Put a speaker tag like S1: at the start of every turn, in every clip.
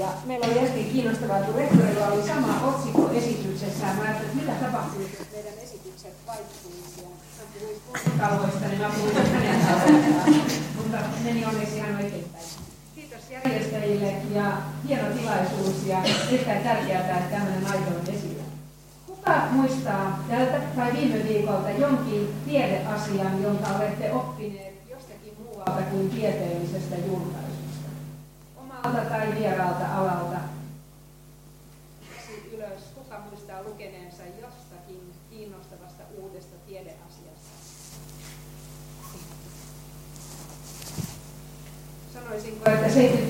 S1: Ja meillä oli äsken kiinnostavaa, kun rehtorilla oli sama otsikko esityksessään. Mä ajattelin, että mitä tapahtuu, jos meidän esitykset vaihtuisi. Hän puhui kuntatalvoista, niin mä puhuin hänen taloistaan. Mutta meni onneksi ihan oikeinpäin. Kiitos järjestäjille ja hieno tilaisuus ja erittäin tärkeää, että tämmöinen aihe on esillä. Kuka muistaa tältä tai viime viikolta jonkin tiedeasian, jonka olette oppineet jostakin muualta kuin tieteellisestä julkaisusta? Omalta tai vieraalta alalta? Ylös. Kuka muistaa lukeneensa jostakin kiinnostavasta uudesta tiedeasiasta? Sanoisinko, että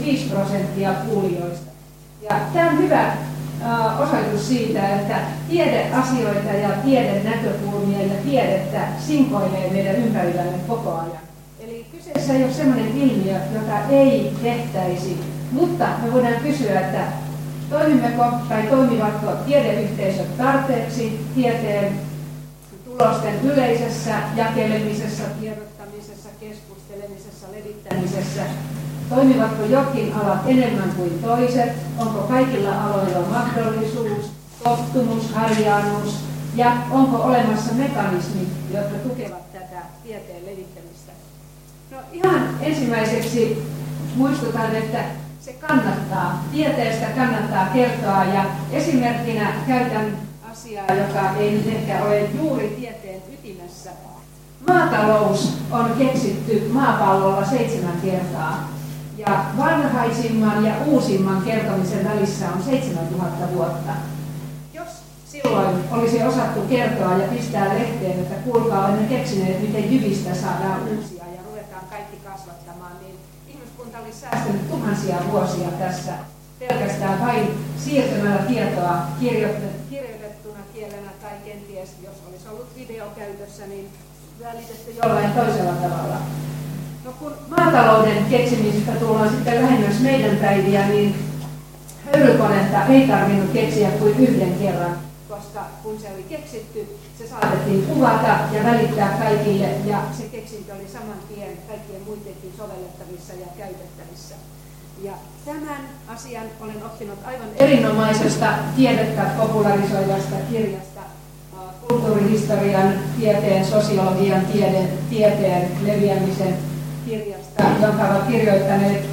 S1: 75% kuulijoista. Ja tämä on hyvä osoitus siitä, että tiedeasioita ja tieden näkökulmia ja tiedettä sinkoilee meidän ympärillämme koko ajan. Eli kyseessä ei ole sellainen ilmiö, jota ei tehtäisi, mutta me voidaan kysyä, että toimimmeko tai toimivatko tiedeyhteisöt tarpeeksi tieteen tulosten yleisessä jakelemisessa, tiedottamisessa, keskustelemisessa, levittämisessä. Toimivatko jokin alat enemmän kuin toiset? Onko kaikilla aloilla mahdollisuus, tottumus, harjaannus ja onko olemassa mekanismit, jotka tukevat tätä tieteen levittämistä? No ihan ensimmäiseksi muistutan, että se kannattaa. Tieteestä kannattaa kertoa ja esimerkkinä käytän asiaa, joka ei nyt ehkä ole juuri tieteen ytimessä. Maatalous on keksitty maapallolla 7 kertaa. Ja vanhaisimman ja uusimman kertomisen välissä on 7000 vuotta. Jos silloin olisi osattu kertoa ja pistää lehteen, että kuulkaa, olemme keksineet, miten jyvistä saadaan uusia ja ruvetaan kaikki kasvattamaan, niin ihmiskunta olisi säästänyt tuhansia vuosia tässä pelkästään vain siirtämällä tietoa kirjoitettuna kielenä tai kenties, jos olisi ollut video käytössä, niin välitetty jollain toisella tavalla. No kun maatalouden keksimisestä tullaan sitten lähemmäs meidän päiviä, niin höyrykonetta ei tarvinnut keksiä kuin 1 kerran, koska kun se oli keksitty, se saatettiin kuvata ja välittää kaikille, ja se keksintö oli saman tien kaikkien muidenkin sovellettavissa ja käytettävissä. Ja tämän asian olen oppinut aivan erinomaisesta tiedettä popularisoivasta kirjasta, kulttuurihistorian, tieteen, sosiologian, tieteen leviämisen kirjasta, jonka ovat kirjoittaneet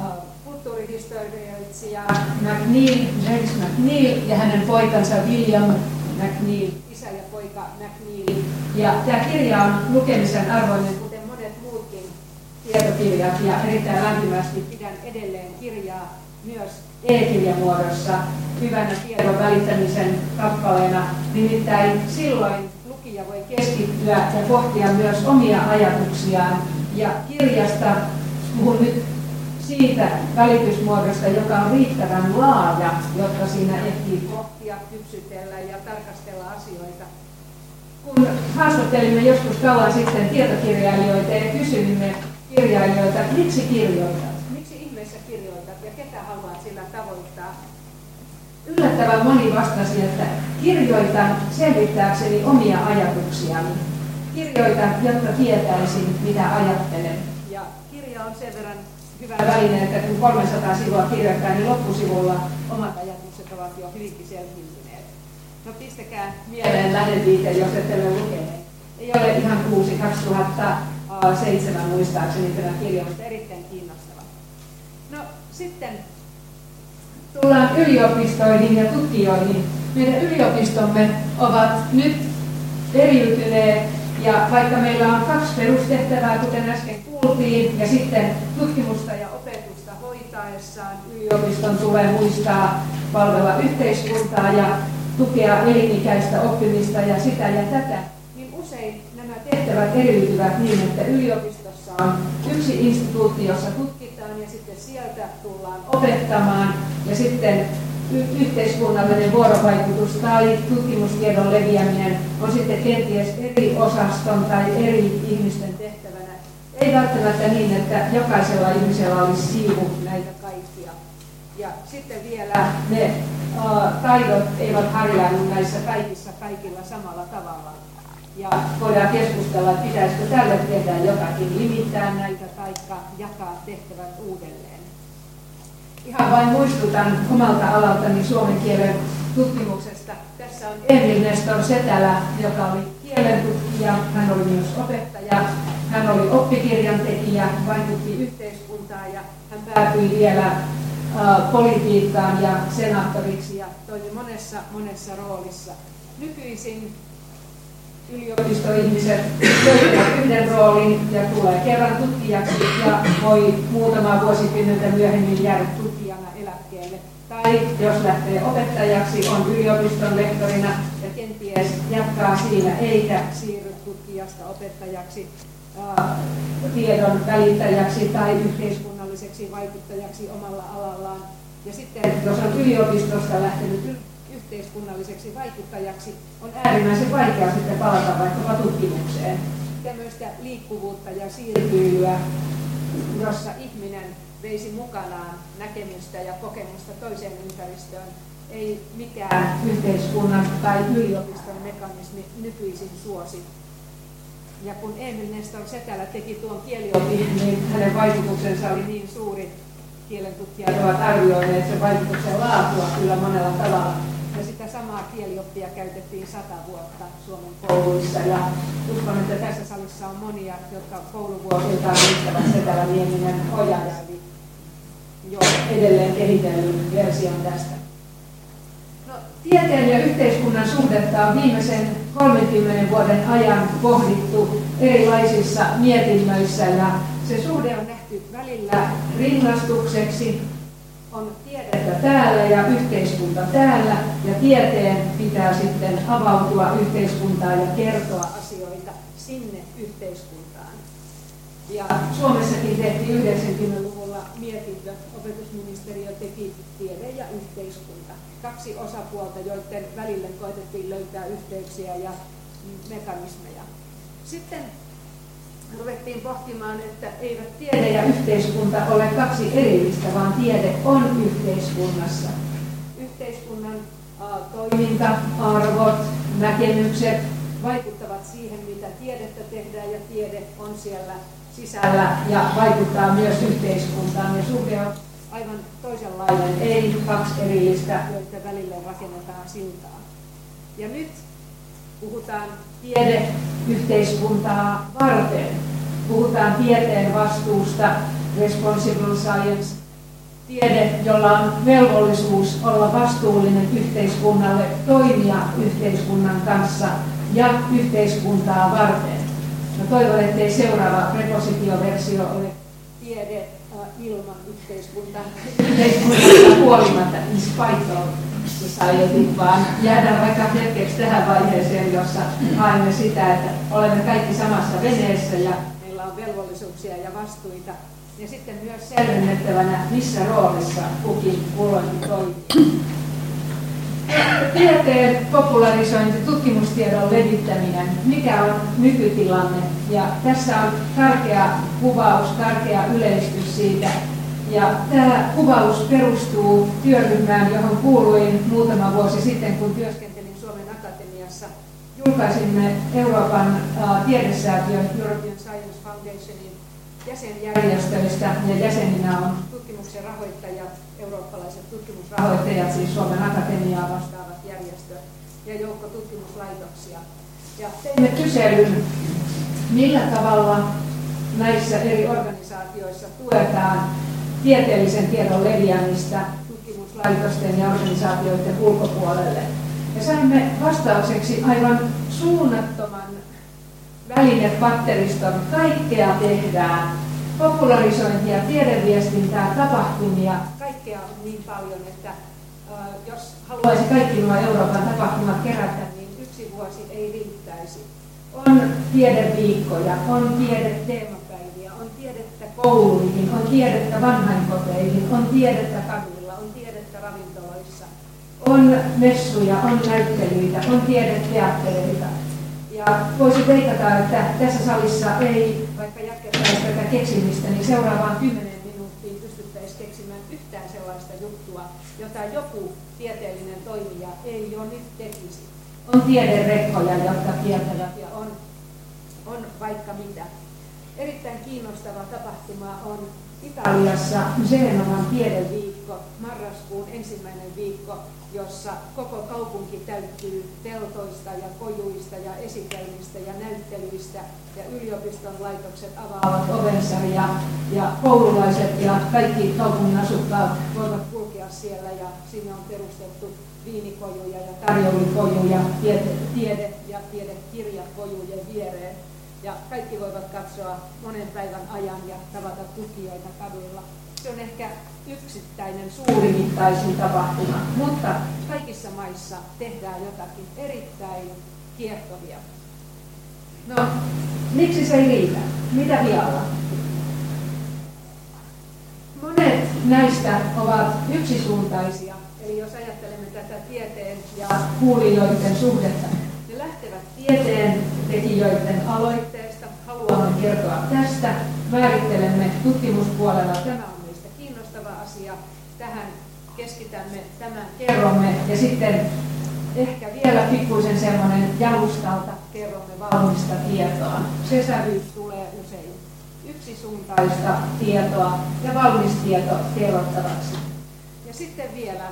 S1: kulttuurihistorioitsija James McNeill ja hänen poikansa William McNeill, isä ja poika McNeill. Ja tämä kirja on lukemisen arvoinen, kuten monet muutkin tietokirjat, ja erittäin lämpimästi pidän edelleen kirjaa myös e-kirjamuodossa hyvänä tiedon välittämisen kappaleena. Nimittäin silloin lukija voi keskittyä ja pohtia myös omia ajatuksiaan. Ja kirjasta puhun nyt siitä välitysmuodosta, joka on riittävän laaja, jotta siinä ehtii pohtia, kypsytellä ja tarkastella asioita. Kun haastattelimme joskus kauan sitten tietokirjailijoita ja kysyimme kirjailijoita, miksi kirjoitat? Miksi ihmeessä kirjoitat ja ketä haluat sillä tavoittaa? Yllättävän moni vastasi, että kirjoitan selvittääkseni omia ajatuksiani. Kirjoitan, jotta tietäisin, mitä ajattelen. Ja kirja on sen verran hyvä väline, että kun 300 sivua kirjoittaa, niin loppusivulla omat ajatukset ovat jo hyvinkin selvintyneet. No pistäkää mieleen lähdeviite, jos ette ole lukeneet. Ei ole ihan uusi, 2007 muistaakseni tämä kirja, mutta erittäin kiinnostava. No sitten tullaan yliopistoihin ja tutkijoihin. Meidän yliopistomme ovat nyt eriytyneet. Ja vaikka meillä on 2 perustehtävää, kuten äsken kuultiin, ja sitten tutkimusta ja opetusta hoitaessaan yliopiston tulee muistaa palvella yhteiskuntaa ja tukea elinikäistä oppimista ja sitä ja tätä, niin usein nämä tehtävät eriytyvät niin, että yliopistossa on yksi instituutti, jossa tutkitaan ja sitten sieltä tullaan opettamaan ja sitten yhteiskunnallinen vuorovaikutus tai tutkimustiedon leviäminen on sitten kenties eri osaston tai eri ihmisten tehtävänä. Ei välttämättä niin, että jokaisella ihmisellä olisi siivu näitä kaikkia. Ja sitten vielä ne taidot eivät harjaannu näissä kaikilla samalla tavalla. Ja voidaan keskustella, että pitäisikö tälle tehdä jotakin, limittää näitä tai jakaa tehtävät uudelleen. Ihan vain muistutan omalta alaltani suomen kielen tutkimuksesta. Tässä on Emil Nestor Setälä, joka oli kielentutkija, hän oli myös opettaja, hän oli oppikirjan tekijä, vaikutti yhteiskuntaan ja hän päätyi vielä politiikkaan ja senaattoriksi ja toimi monessa roolissa. Nykyisin yliopistoihmiset löytävät yhden roolin ja tulee kerran tutkijaksi ja voi muutama vuosikymmentä myöhemmin jäädä tutkijana eläkkeelle. Tai jos lähtee opettajaksi, on yliopiston lektorina ja kenties jatkaa siinä eikä siirry tutkijasta opettajaksi, tiedon välittäjäksi tai yhteiskunnalliseksi vaikuttajaksi omalla alallaan. Ja sitten jos on yliopistosta lähtenyt yhteiskunnalliseksi vaikuttajaksi, on äärimmäisen vaikea sitten palata vaikkapa tutkimukseen. Tämmöistä liikkuvuutta ja siirtyilyä, jossa ihminen veisi mukanaan näkemystä ja kokemusta toiseen ympäristöön, ei mikään yhteiskunnan tai yliopiston mekanismi nykyisin suosi. Ja kun Emil Nestor Setälä teki tuon kieliopin, niin hänen vaikutuksensa oli niin suuri, kielentutkijat ovat arvioineet sen vaikutuksen laatua kyllä monella tavalla. Ja sitä samaa kielioppia käytettiin 100 vuotta Suomen kouluissa. Ja uskon, että tässä salissa on monia, jotka kouluvuosiltaan muistavat Setälä, Nieminen, Ojajärvi jo edelleen kehitellyn version tästä. No, tieteen ja yhteiskunnan suhdetta on viimeisen 30 vuoden ajan pohdittu erilaisissa mietinnöissä ja se suhde on nähty välillä rinnastukseksi. On tiedettä täällä ja yhteiskunta täällä, ja tieteen pitää sitten avautua yhteiskuntaan ja kertoa asioita sinne yhteiskuntaan. Ja Suomessakin tehtiin 90-luvulla mietintö, opetusministeriö teki tiede ja yhteiskunta. 2 osapuolta, joiden välille koetettiin löytää yhteyksiä ja mekanismeja. Sitten ruvettiin pohtimaan, että eivät tiede ja yhteiskunta ole 2 erillistä, vaan tiede on yhteiskunnassa. Yhteiskunnan toiminta, arvot, näkemykset vaikuttavat siihen, mitä tiedettä tehdään, ja tiede on siellä sisällä ja vaikuttaa myös yhteiskuntaan. Ja suhde on aivan toisenlainen, ei 2 erillistä, joiden välille rakennetaan siltaa. Ja nyt puhutaan tiedeyhteiskuntaa varten. Puhutaan tieteen vastuusta, responsible science, tiede, jolla on velvollisuus olla vastuullinen yhteiskunnalle, toimia yhteiskunnan kanssa ja yhteiskuntaa varten. No, toivon, ettei seuraava prepositioversio ole tiede ilman yhteiskuntaa huolimatta, in spite of society, vaan jäädään vaikka hetkeksi tähän vaiheeseen, jossa haemme sitä, että olemme kaikki samassa veneessä ja meillä on velvollisuuksia ja vastuita. Ja sitten myös selvennettävänä, missä roolissa kukin kulloinkin toimii. Tieteen popularisointi, tutkimustiedon levittäminen, mikä on nykytilanne. Ja tässä on karkea kuvaus, karkea yleistys siitä. Ja tämä kuvaus perustuu työryhmään, johon kuuluin muutama vuosi sitten, kun työskentelin Suomen Akatemiassa. Julkaisimme Euroopan tiedesäätiön European Science Foundationin jäsenjärjestöistä, ja jäseninä on tutkimuksen rahoittajat, eurooppalaiset tutkimusrahoittajat, siis Suomen Akatemiaa vastaavat järjestöt ja joukko tutkimuslaitoksia. Ja teimme kyselyn, millä tavalla näissä eri organisaatioissa tuetaan tieteellisen tiedon leviämistä tutkimuslaitosten ja organisaatioiden ulkopuolelle. Ja saimme vastaukseksi aivan suunnattoman välinepatteriston. Kaikkea tehdään. Popularisointia, tiedeviestintää, tapahtumia. Kaikkea on niin paljon, että jos haluaisi kaikki nuo Euroopan tapahtumat kerätä, niin 1 vuosi ei riittäisi. On tiedeviikkoja, on tiedeteemapäiviä, on tiedettä kouluihin, on tiedettä vanhainkoteihin, on tiedettä kaduilla, on tiedettä ravintoloissa, on messuja, on näyttelyitä, on tiedeteattereita. Ja voisi veikata, että tässä salissa ei, vaikka jatkettaisiin tätä keksimistä, niin seuraavaan 10 minuuttiin pystyttäisiin keksimään yhtään sellaista juttua, jota joku tieteellinen toimija ei jo nyt tekisi. On tiederekkoja, jotka kiertävät, ja on vaikka mitä. Erittäin kiinnostava tapahtuma on Italiassa Genovan tiedeviikko. viikko, marraskuun ensimmäinen viikko, jossa koko kaupunki täyttyy teltoista ja kojuista ja esitelmistä ja näyttelyistä ja yliopiston laitokset avaavat ovensa ja koululaiset ja kaikki kaupungin asukkaat voivat kulkea siellä ja sinne on perustettu viinikojuja ja tarjoulukojuja, tiede- ja tiedekirjakojujen viereen. Ja kaikki voivat katsoa monen päivän ajan ja tavata tukijoita kaduilla. Se on ehkä yksittäinen suurimittaisin tapahtuma, mutta kaikissa maissa tehdään jotakin erittäin kiehtovia. No, miksi se ei riitä? Mitä vielä? Monet näistä ovat yksisuuntaisia, eli jos ajattelemme tätä tieteen ja kuulijoiden suhdetta, ne lähtevät tieteen tekijöiden aloitteesta, haluamme kertoa tästä, määrittelemme tutkimuspuolella, tämä on meistä kiinnostava asia, tähän keskitämme, tämän kerromme ja sitten ehkä vielä pikkuisen semmoinen jalustalta kerromme valmista tietoa. Se sävy tulee usein yksisuuntaista tietoa ja valmis tieto kerrottavaksi. Ja sitten vielä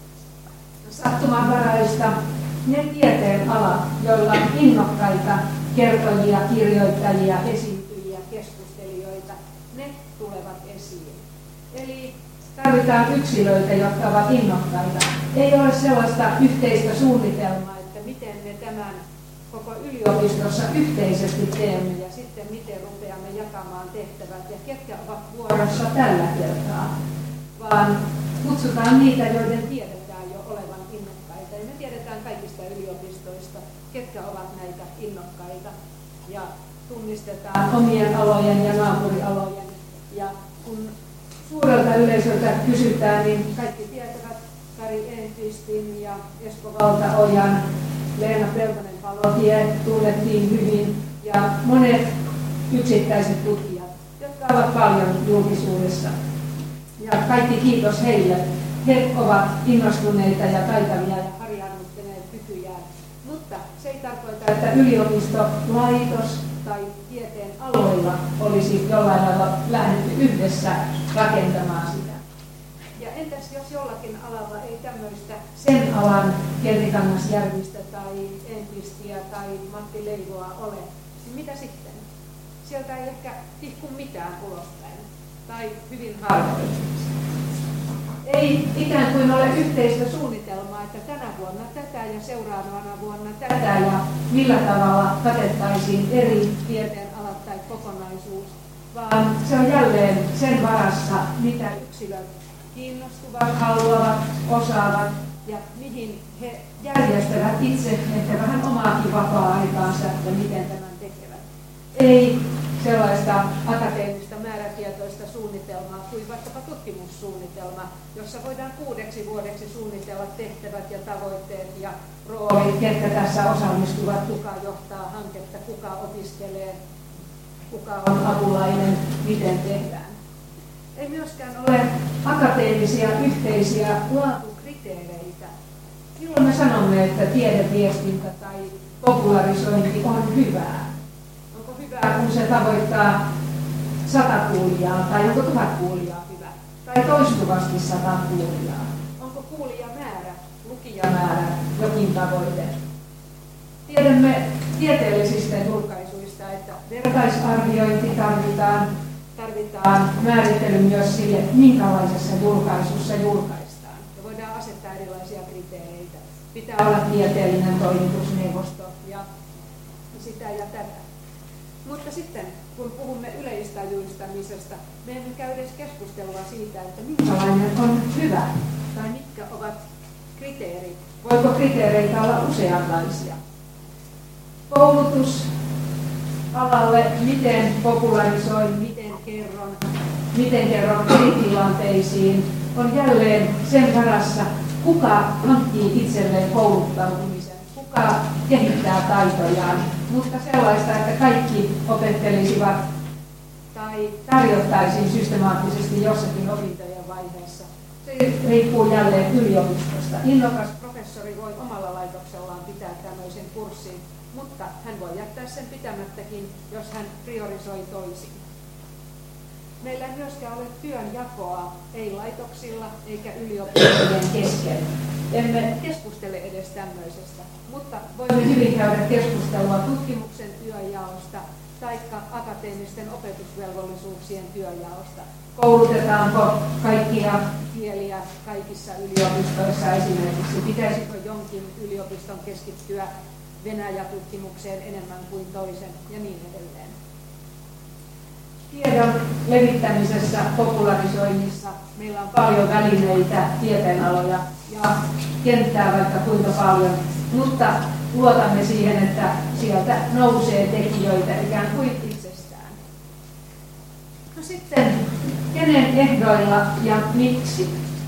S1: sattumanvaraista ne tieteen alat, joilla on innokkaita kertojia, kirjoittajia, esiintyjiä, keskustelijoita, ne tulevat esiin. Eli tarvitaan yksilöitä, jotka ovat innokkaita. Ei ole sellaista yhteistä suunnitelmaa, että miten me tämän koko yliopistossa yhteisesti teemme ja sitten miten rupeamme jakamaan tehtävät ja ketkä ovat vuorossa tällä kertaa, vaan kutsutaan niitä, joiden tiedetään jo olevan innokkaita. Ja me tiedetään kaikista yliopistoista, ketkä ovat näitä innokkaita ja tunnistetaan omien alojen ja naapurialojen. Ja kun suurelta yleisöltä kysytään, niin kaikki tietävät Kari Enqvistin ja Esko Valtaojan, Leena Peltonen-Palotie tunnettiin hyvin ja monet yksittäiset tutkijat, jotka ovat paljon julkisuudessa. Ja kaikki kiitos heille. He ovat innostuneita ja taitavia ja harjaannuttaneet kykyjään. Mutta se ei tarkoita, että yliopistolaitos tai tieteen aloilla olisi jollain lailla lähdetty yhdessä rakentamaan sitä. Ja entäs jos jollakin alalla ei tämmöistä sen alan Kerri Kangasjärvistä tai Enqvistiä tai Matti Leivoa ole, niin mitä sitten? Sieltä ei ehkä tihku mitään ulospäin tai hyvin harvoin. Ei ikään kuin ole yhteistä suunnitelmaa, että tänä vuonna tätä ja seuraavana vuonna tätä ja millä tavalla katettaisiin eri tieteenalat tai kokonaisuus, vaan se on jälleen sen varassa, mitä yksilöt kiinnostuvat, haluavat, osaavat ja mihin he järjestävät itse ehkä vähän omaakin vapaa-aikaansa ja miten tämän tekevät. Ei sellaista akateemista määrätietoista suunnitelmaa kuin vaikkapa tutkimussuunnitelma, jossa voidaan 6 vuodeksi suunnitella tehtävät ja tavoitteet ja roolit, ketkä tässä osallistuvat, kuka johtaa hanketta, kuka opiskelee, kuka on apulainen, miten tehdään. Ei myöskään ole akateemisia yhteisiä laatukriteereitä. Milloin me sanomme, että tiedeviestintä tai popularisointi on hyvää? Onko hyvää, kun se tavoittaa 100 kuulijaa, tai onko 1000 kuulijaa hyvä? Tai toistuvasti 100 kuulijaa? Onko kuulijamäärä, lukijamäärä jokin tavoite? Tiedämme tieteellisistä julkaisuista, että vertaisarviointi tarvitaan määrittely myös sille, minkälaisessa julkaisussa julkaistaan. Ja voidaan asettaa erilaisia kriteereitä. Pitää olla tieteellinen toimitusneuvosto ja sitä ja tätä. Mutta sitten, kun puhumme yleistajuistamisesta, me emme käy edes keskustelua siitä, että minkälainen on hyvä tai mitkä ovat kriteerit. Voiko kriteereitä olla useanlaisia? Koulutus alalle, miten popularisoin, miten kerron eri tilanteisiin, on jälleen sen varassa, kuka hankkii itselleen kouluttautumisen, kuka kehittää taitojaan, mutta sellaista, että kaikki opettelisivat tai tarjottaisiin systemaattisesti jossakin opintojen vaiheessa. Se riippuu jälleen yliopistosta. Innokas professori voi omalla laitoksellaan pitää tämmöisen kurssin, mutta hän voi jättää sen pitämättäkin, jos hän priorisoi toisin. Meillä ei myöskään ole työnjakoa, ei laitoksilla eikä yliopistojen kesken. Emme keskustele edes tämmöisestä, mutta voimme hyvin käydä keskustelua tutkimuksen työnjaosta tai akateemisten opetusvelvollisuuksien työnjaosta. Koulutetaanko kaikkia kieliä kaikissa yliopistoissa esimerkiksi? Pitäisikö jonkin yliopiston keskittyä Venäjä-tutkimukseen enemmän kuin toisen ja niin edelleen. Tiedon levittämisessä, popularisoinnissa meillä on paljon välineitä, tieteenaloja ja kenttää vaikka kuinka paljon, mutta luotamme siihen, että sieltä nousee tekijöitä ikään kuin itsestään. No sitten, kenen ehdoilla ja miksi?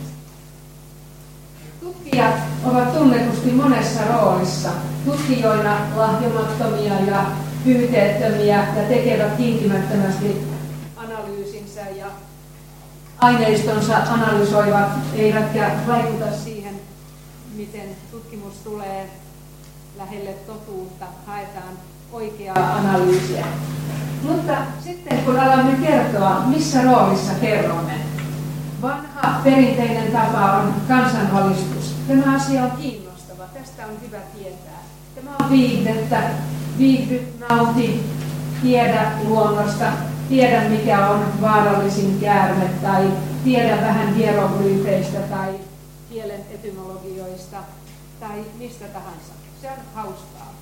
S1: Tutkijat ovat tunnetusti monessa roolissa, tutkijoina lahjomattomia ja pyyteettömiä ja tekevät tinkimättömästi analyysinsä ja aineistonsa analysoivat, eivätkä vaikuta siihen, miten tutkimus tulee lähelle totuutta, haetaan oikeaa analyysiä. Mutta sitten kun alamme kertoa, missä roolissa kerromme, vanha perinteinen tapa on kansanvalistus. Tämä asia on kiinnostava, tästä on hyvä tietää. Tämä on viihdettä, viihdy, nauti, tiedä luonnosta, tiedä mikä on vaarallisin käärme tai tiedä vähän hieroglyyfeistä tai kielen etymologioista tai mistä tahansa. Se on hauskaa.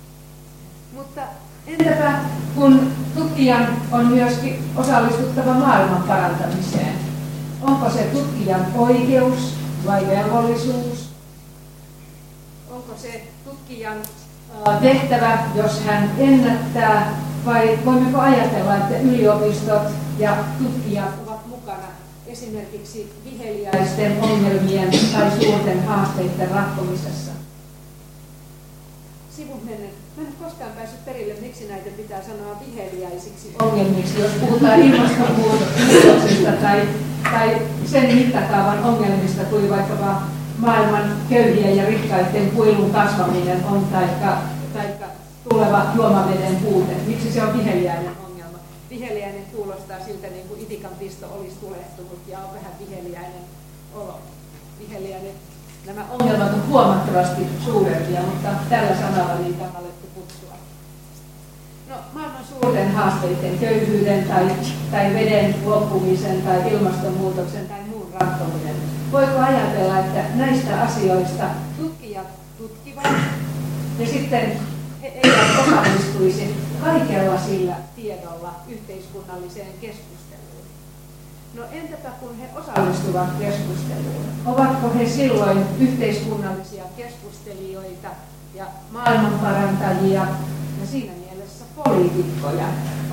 S1: Mutta entäpä kun tutkijan on myöskin osallistuttava maailman parantamiseen? Onko se tutkijan oikeus vai velvollisuus? Onko se tutkijan tehtävä, jos hän ennättää, vai voimmeko ajatella, että yliopistot ja tutkijat ovat mukana esimerkiksi viheliäisten ongelmien tai suurten haasteiden ratkomisessa? Sivumennen. Mä en koskaan päässyt perille, miksi näitä pitää sanoa viheliäisiksi ongelmiksi, jos puhutaan ilmastonmuutoksesta tai sen mittakaavan ongelmista kuin vaikkapa maailman köyhien ja rikkaiden kuilun kasvaminen on taikka tuleva juomaveden puute. Miksi se on viheliäinen ongelma? Viheliäinen kuulostaa siltä, niin kuin itikan pisto olisi tulehtunut ja on vähän viheliäinen olo. Viheliäinen. Nämä ongelmat on huomattavasti suurempia, mutta tällä sanalla niitä on alettu kutsua. No, maailman suurten haasteiden, köyhyyden tai veden loppumisen tai ilmastonmuutoksen tai muun ratkominen. Voiko ajatella, että näistä asioista tutkijat tutkivat ja sitten he eivät osallistuisi kaikella sillä tiedolla yhteiskunnalliseen keskusteluun? No entäpä kun he osallistuvat keskusteluun? Ovatko he silloin yhteiskunnallisia keskustelijoita ja maailmanparantajia ja siinä mielessä poliitikkoja,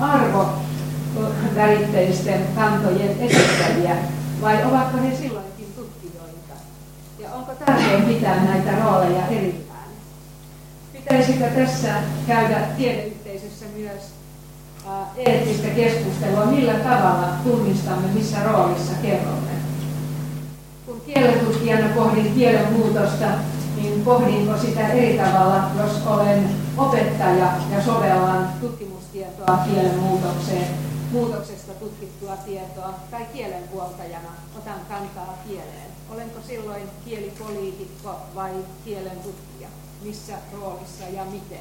S1: arvovälitteisten kantojen esittäjiä, vai ovatko he silloinkin tutkijoita? Ja onko tärkeää pitää näitä rooleja erillään? Pitäisikö tässä käydä tiedeyhteisössä myös eettistä keskustelua, millä tavalla tunnistamme, missä roolissa kerromme? Kun kielentutkijana pohdin kielen muutosta, niin pohdinko sitä eri tavalla, jos olen opettaja ja sovellan tutkimustietoa kielen muutoksesta tutkittua tietoa, tai kielenhuoltajana otan kantaa kieleen. Olenko silloin kielipoliitikko vai kielen tutkija? Missä roolissa ja miten?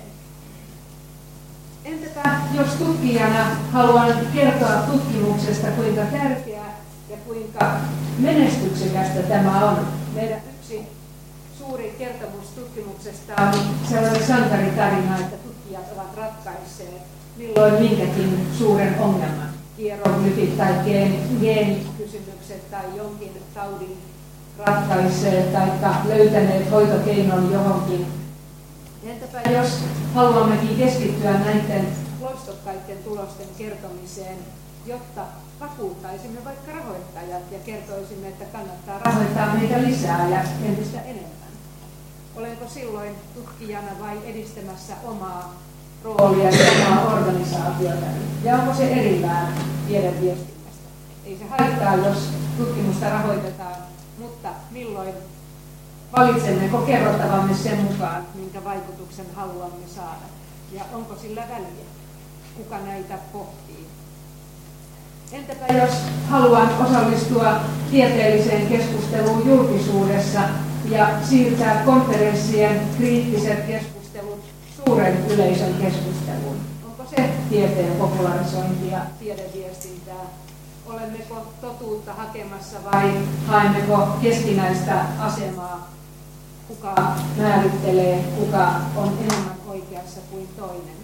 S1: Entäpä jos tutkijana haluan kertoa tutkimuksesta, kuinka tärkeää ja kuinka menestyksekästä tämä on. Meidän yksi suuri kertomus tutkimuksesta on sellainen sankaritarina, että tutkijat ovat ratkaisseet milloin minkäkin suuren ongelman. Hieroglyfit tai geenikysymykset tai jonkin taudin ratkaisseet tai löytäneet hoitokeinon johonkin. Entäpä jos haluammekin keskittyä näiden loistokkaiden tulosten kertomiseen, jotta vakuuttaisimme vaikka rahoittajat ja kertoisimme, että kannattaa rahoittaa meitä lisää ja entistä enemmän. Olenko silloin tutkijana vai edistämässä omaa roolia ja omaa organisaatiota? Ja onko se erillään tiedeviestinnästä? Ei se haittaa, jos tutkimusta rahoitetaan, mutta milloin valitsemmeko kerrottavamme sen mukaan, minkä vaikutuksen haluamme saada? Ja onko sillä väliä? Kuka näitä pohtii? Entäpä jos haluan osallistua tieteelliseen keskusteluun julkisuudessa ja siirtää konferenssien kriittiset keskustelut suuren yleisön keskusteluun? Onko se tieteen popularisointia, tiedeviestintää? Olemmeko totuutta hakemassa vai haemmeko keskinäistä asemaa? Kuka määrittelee, kuka on enemmän oikeassa kuin toinen?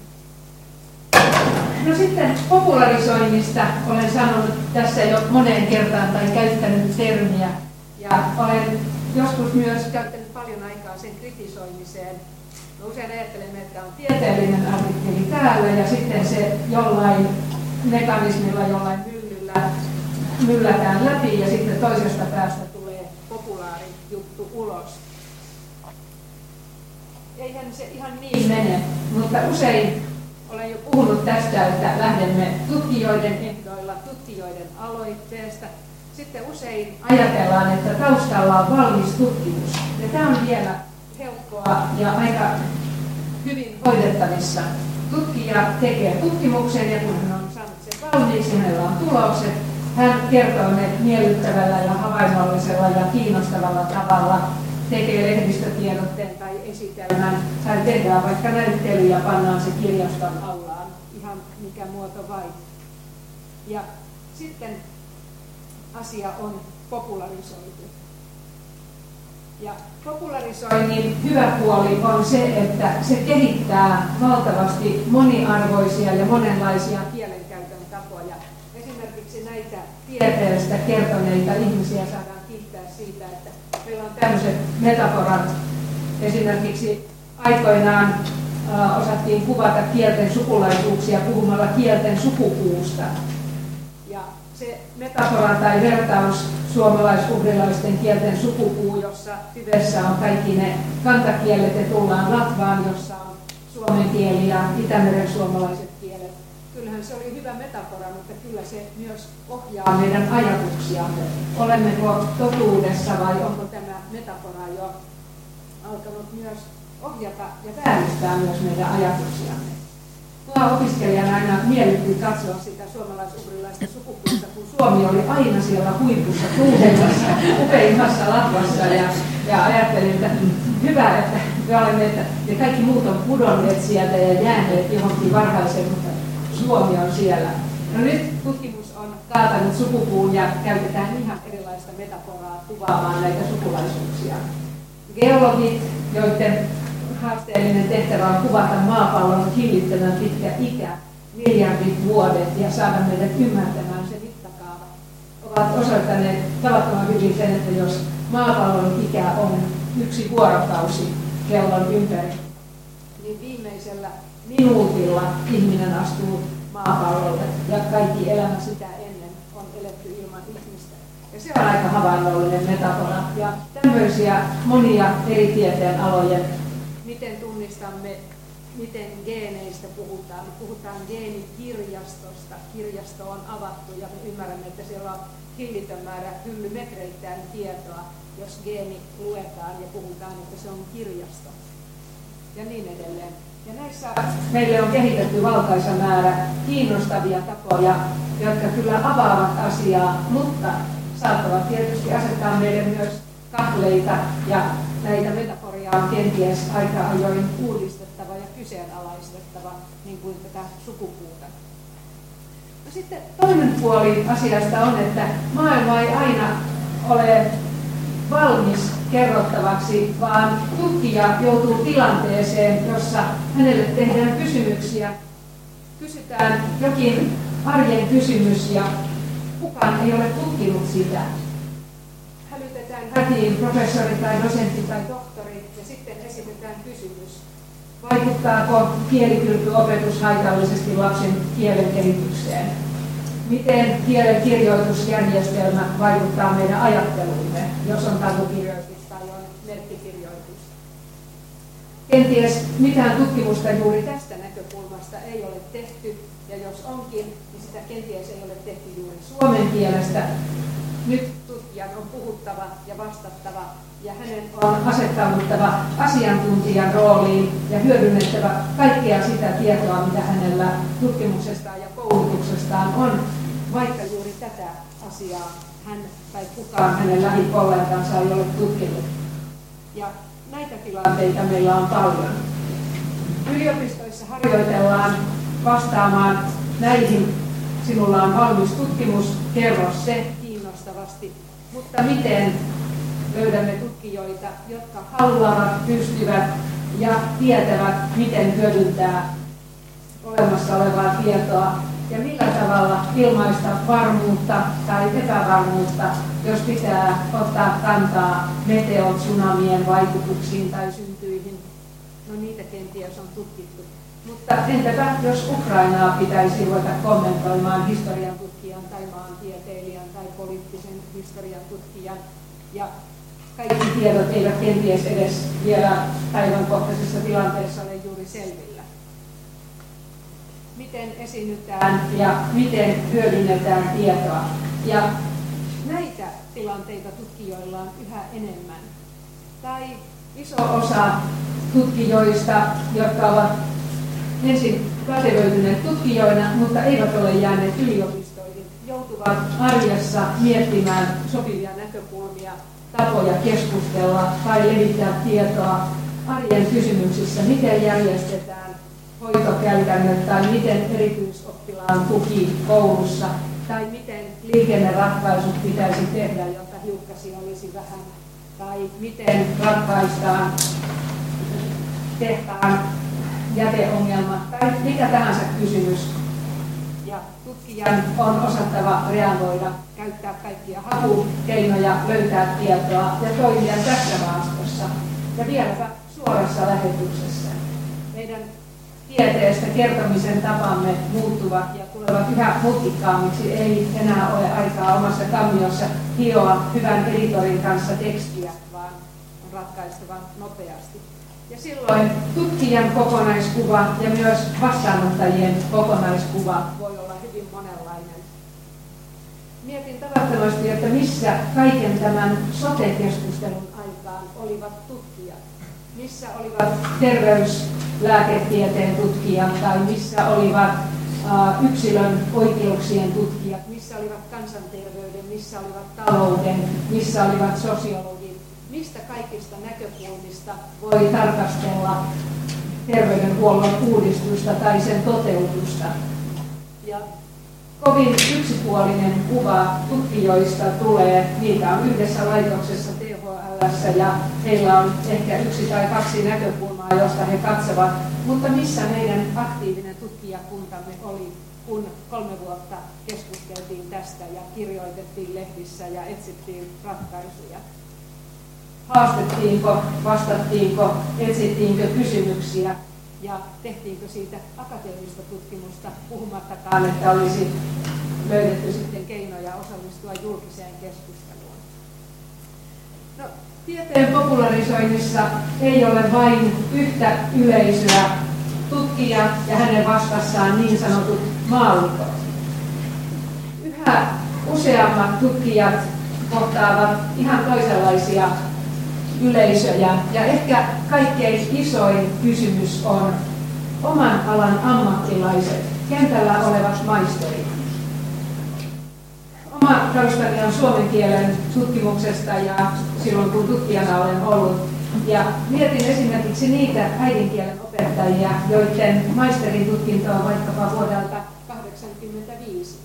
S1: No sitten popularisoinnista olen sanonut tässä jo moneen kertaan tai käyttänyt termiä. Ja olen joskus myös käyttänyt paljon aikaa sen kritisoimiseen. Me usein ajattelemme, että on tieteellinen artikkeli täällä ja sitten se jollain mekanismilla, jollain myllyllä myllätään läpi ja sitten toisesta päästä tulee populaari juttu ulos. Eihän se ihan niin mene, mutta usein olen jo puhunut tästä, että lähdemme tutkijoiden ehdoilla, tutkijoiden aloitteesta. Sitten usein ajatellaan, että taustalla on valmis tutkimus. Ja tämä on vielä helppoa ja aika hyvin hoidettavissa. Tutkija tekee tutkimuksen ja kun hän on saanut sen valmiiksi, hänellä on tulokset. Hän kertoo ne miellyttävällä ja havainnollisella ja kiinnostavalla tavalla, tekee lehdistötiedotteen tai esitelmän, tai tehdään vaikka näyttely ja pannaan se kirjaston aulaan, ihan mikä muoto vain. Ja sitten asia on popularisoitu. Ja popularisoinnin hyvä puoli on se, että se kehittää valtavasti moniarvoisia ja monenlaisia kielenkäytön tapoja. Esimerkiksi näitä tieteestä kertoneita ihmisiä saadaan kiittää siitä, että meillä on tämmöiset metaforat. Esimerkiksi aikoinaan osattiin kuvata kielten sukulaisuuksia puhumalla kielten sukupuusta. Ja se metafora tai vertaus suomalais-ugrilaisten kielten sukupuu, jossa tyvessä on kaikki ne kantakielet ja tullaan Latvaan, jossa on suomen kieli ja Itämeren suomalaiset kielet. Kyllähän se oli hyvä metafora, mutta kyllä se myös ohjaa meidän ajatuksiamme. Olemmeko totuudessa vai onko tämä metafora jo alkanut myös ohjata ja vääristää myös meidän ajatuksiamme? Mua opiskelijana aina miellytti katsoa sitä suomalais-ugrilaista sukupuolta, kun Suomi oli aina siellä huipussa, tuulemassa, upeimmassa Latvassa ja ajattelin, että hyvä, että me olemme, että ja kaikki muut on pudonneet sieltä ja jääneet johonkin varhaiseen, mutta Suomi on siellä. No nyt tutkimus on kaatanut sukupuun ja käytetään ihan erilaista metaforaa kuvaamaan näitä sukulaisuuksia. Geologit, joiden haasteellinen tehtävä on kuvata maapallon hillittömän pitkä ikä, miljardit vuodet ja saada meidät ymmärtämään se mittakaava, ovat osoittaneet tavattoman hyvin sen, että jos maapallon ikä on 1 vuorokausi kellon ympäri, niin viimeisellä minuutilla ihminen astuu maapallolle ja kaikki elämä sitä ennen on eletty ilman ihmistä. Ja se on aika havainnollinen metafora. Ja tämmöisiä monia eri tieteen alojen, miten tunnistamme, miten geeneistä puhutaan. Puhutaan geenikirjastosta. Kirjasto on avattu ja me ymmärrämme, että siellä on hillitön määrä hyllymetreittäin tietoa, jos geeni luetaan ja puhutaan, että se on kirjasto. Ja niin edelleen. Ja näissä meille on kehitetty valtaisa määrä kiinnostavia tapoja, jotka kyllä avaavat asiaa, mutta saattavat tietysti asettaa meille myös kahleita ja näitä metaforia on kenties aika ajoin uudistettava ja kyseenalaistettava, niin kuin tätä sukupuuta. No sitten toinen puoli asiasta on, että maailma ei aina ole valmis kerrottavaksi, vaan tutkija joutuu tilanteeseen, jossa hänelle tehdään kysymyksiä. Kysytään jokin arjen kysymys ja kukaan ei ole tutkinut sitä. Hälytetään hätiin professori tai dosentti tai tohtori ja sitten esitetään kysymys. Vaikuttaako kielikylpyopetus haitallisesti lapsen kielen kehitykseen? Miten kielen kirjoitusjärjestelmä vaikuttaa meidän ajatteluumme, jos on tavukirjoitus tai on merkkikirjoitus? Kenties mitään tutkimusta juuri tästä näkökulmasta ei ole tehty, ja jos onkin, niin sitä kenties ei ole tehty juuri suomen kielestä. Nyt tutkijan on puhuttava ja vastattava, ja hänen on asettauduttava asiantuntijan rooliin ja hyödynnettävä kaikkea sitä tietoa, mitä hänellä tutkimuksestaan ja koulutuksestaan on, vaikka juuri tätä asiaa hän tai kukaan hänen lähikollegansa ei ole tutkinut. Ja näitä tilanteita meillä on paljon. Yliopistoissa harjoitellaan vastaamaan näihin. Sinulla on valmis tutkimus, kerro se kiinnostavasti. Mutta miten löydämme tutkijoita, jotka haluavat, pystyvät ja tietävät, miten hyödyntää olemassa olevaa tietoa ja millä tavalla ilmaista varmuutta tai epävarmuutta, jos pitää ottaa kantaa meteor, tsunamien vaikutuksiin tai syntyihin. No niitä kenties on tutkittu. Mutta entäpä jos Ukrainaa pitäisi ruveta kommentoimaan historian tutkijan tai maantieteilijän tai poliittisen historian tutkijan ja kaikki tiedot eivät kenties edes vielä päivänkohtaisessa tilanteessa ole juuri selvillä. Miten esiinnytään ja miten hyödynnetään tietoa. Ja näitä tilanteita tutkijoilla on yhä enemmän. Tai iso osa tutkijoista, jotka ovat ensin pätevöityneet tutkijoina, mutta eivät ole jääneet yliopistoihin, joutuvat arjessa miettimään sopivia näkökulmia, tapoja keskustella tai levittää tietoa arjen kysymyksissä, miten järjestetään hoitokäytännöt tai miten erityisoppilaan tuki koulussa tai miten liikenneratkaisut pitäisi tehdä, jotta hiukkasia olisi vähän tai miten ratkaistaan tehtaan jäteongelma tai mikä tahansa kysymys. Ja tutkijan on osattava reagoida, käyttää kaikkia hakukeinoja, löytää tietoa ja toimia tässä maastossa. Ja vieläpä suorassa lähetyksessä. Meidän tieteestä kertomisen tapamme muuttuvat ja tulevat yhä mutkikkaammiksi. Ei enää ole aikaa omassa kammiossa hioa hyvän editorin kanssa tekstiä, vaan on ratkaistava nopeasti. Ja silloin tutkijan kokonaiskuva ja myös vastaanottajien kokonaiskuva voi olla hyvin monenlainen. Mietin tavattomasti, että missä kaiken tämän sote-keskustelun aikaan olivat tutkijat. Missä olivat terveyslääketieteen tutkijat tai missä olivat yksilön oikeuksien tutkijat, missä olivat kansanterveyden, missä olivat talouden, missä olivat sosiologit. Mistä kaikista näkökulmista voi tarkastella terveydenhuollon uudistusta tai sen toteutusta. Ja kovin yksipuolinen kuva tutkijoista tulee, niitä on yhdessä laitoksessa THL:ssä ja heillä on ehkä yksi tai kaksi näkökulmaa, josta he katsovat, mutta missä meidän aktiivinen tutkijakuntamme oli, kun 3 vuotta keskusteltiin tästä ja kirjoitettiin lehdissä ja etsittiin ratkaisuja. Haastettiinko, vastattiinko, etsittiinkö kysymyksiä ja tehtiinkö siitä akateemista tutkimusta, puhumattakaan, että olisi löydetty sitten keinoja osallistua julkiseen keskusteluun. No, tieteen popularisoinnissa ei ole vain yhtä yleisöä, tutkija ja hänen vastassaan niin sanotut maallikot. Yhä useammat tutkijat kohtaavat ihan toisenlaisia yleisöjä ja ehkä kaikkein isoin kysymys on oman alan ammattilaiset, kentällä olevat maisterit. Oma taustani on suomen kielen tutkimuksesta ja silloin kun tutkijana olen ollut. Ja mietin esimerkiksi niitä äidinkielen opettajia, joiden maisterin tutkinto on vaikkapa vuodelta 1985.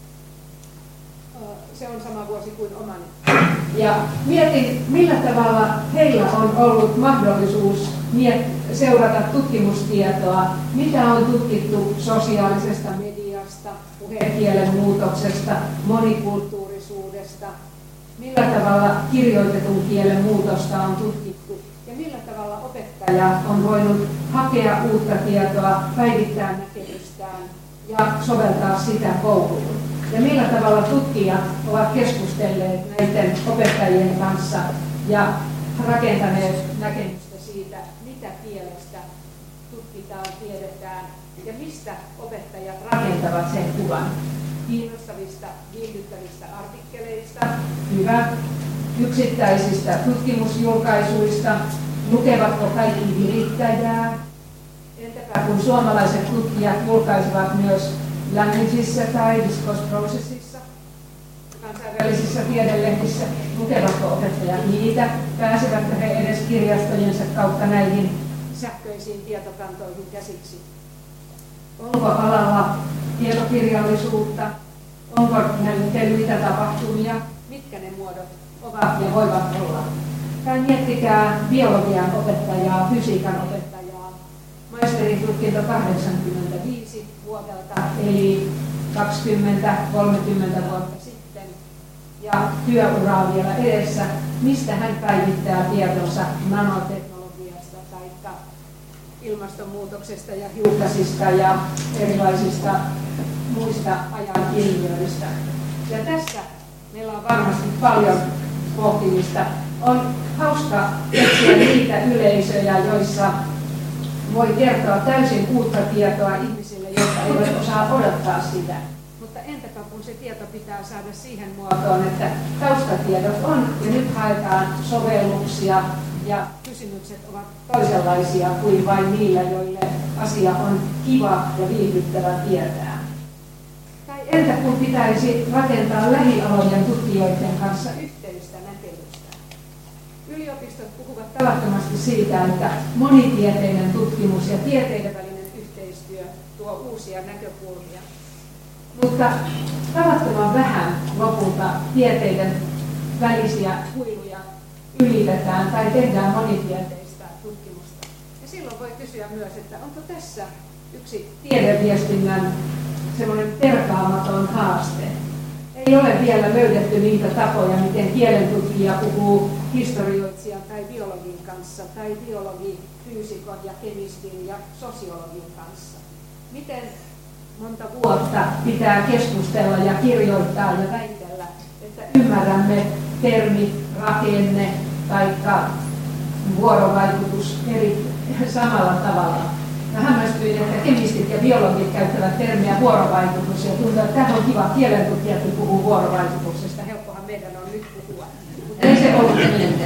S1: Se on sama vuosi kuin omani. Ja mietin, millä tavalla heillä on ollut mahdollisuus seurata tutkimustietoa, mitä on tutkittu sosiaalisesta mediasta, puhekielen muutoksesta, monikulttuurisuudesta, millä tavalla kirjoitetun kielen muutosta on tutkittu ja millä tavalla opettaja on voinut hakea uutta tietoa, päivittää näkemystään ja soveltaa sitä kouluun. Ja millä tavalla tutkijat ovat keskustelleet näiden opettajien kanssa ja rakentaneet näkemystä siitä, mitä kielestä tutkitaan, tiedetään ja mistä opettajat rakentavat sen kuvan. Kiinnostavista, viihdyttävistä artikkeleista, hyvä, yksittäisistä tutkimusjulkaisuista, lukevatko kaikki virittäjää, entäpä kun suomalaiset tutkijat julkaisivat myös Languagesissa tai Discourse Processissa, kansainvälisissä tiedelehdissä, lukevatko opettajat niitä, pääsevätkö he edes kirjastojensa kautta näihin sähköisiin tietokantoihin käsiksi. Onko alalla tietokirjallisuutta, onko näyttelyitä, tapahtumia, mitkä ne muodot ovat ja voivat olla. Tai miettikää biologian opettajaa, fysiikan opettajaa, maisteritutkinto 85 vuodelta, eli 20-30 vuotta sitten, ja työuraa vielä edessä, mistä hän päivittää tietonsa nanoteknologiasta tai ilmastonmuutoksesta ja hiukkasista ja erilaisista muista ajan ilmiöistä. Ja tässä meillä on varmasti paljon pohtimista. On hauska etsiä niitä yleisöjä, joissa voi kertoa täysin uutta tietoa ihmisille, jotka eivät osaa odottaa sitä. Mutta entäpä kun se tieto pitää saada siihen muotoon, että taustatiedot on ja nyt haetaan sovelluksia ja kysymykset ovat toisenlaisia kuin vain niillä, joille asia on kiva ja viihdyttävä tietää. Tai entä kun pitäisi rakentaa lähialojen tutkijoiden kanssa yhteistä näkemystä? Yliopistot puhuvat tavattomasti siitä, että monitieteinen tutkimus ja tieteiden välinen yhteistyö tuo uusia näkökulmia. Mutta tavattoman vähän lopulta tieteiden välisiä kuiluja ylitetään tai tehdään monitieteistä tutkimusta. Ja silloin voi kysyä myös, että onko tässä yksi tiedeviestinnän semmoinen perkaamaton haaste. Ei ole vielä löydetty niitä tapoja, miten kielentutkija puhuu historioitsijan tai biologin kanssa, tai biologi, fyysikon ja kemistin ja sosiologin kanssa. Miten monta vuotta pitää keskustella ja kirjoittaa ja väitellä, että ymmärrämme termi, rakenne tai vuorovaikutus samalla tavalla. Mä hämmästyin, että kemistit ja biologit käyttävät termiä vuorovaikutus ja tuntuu, että tämä on kiva, kielentutkijatkin puhuu vuorovaikutuksesta. Helppohan meidän on nyt puhua, mutta ei se ollut niin.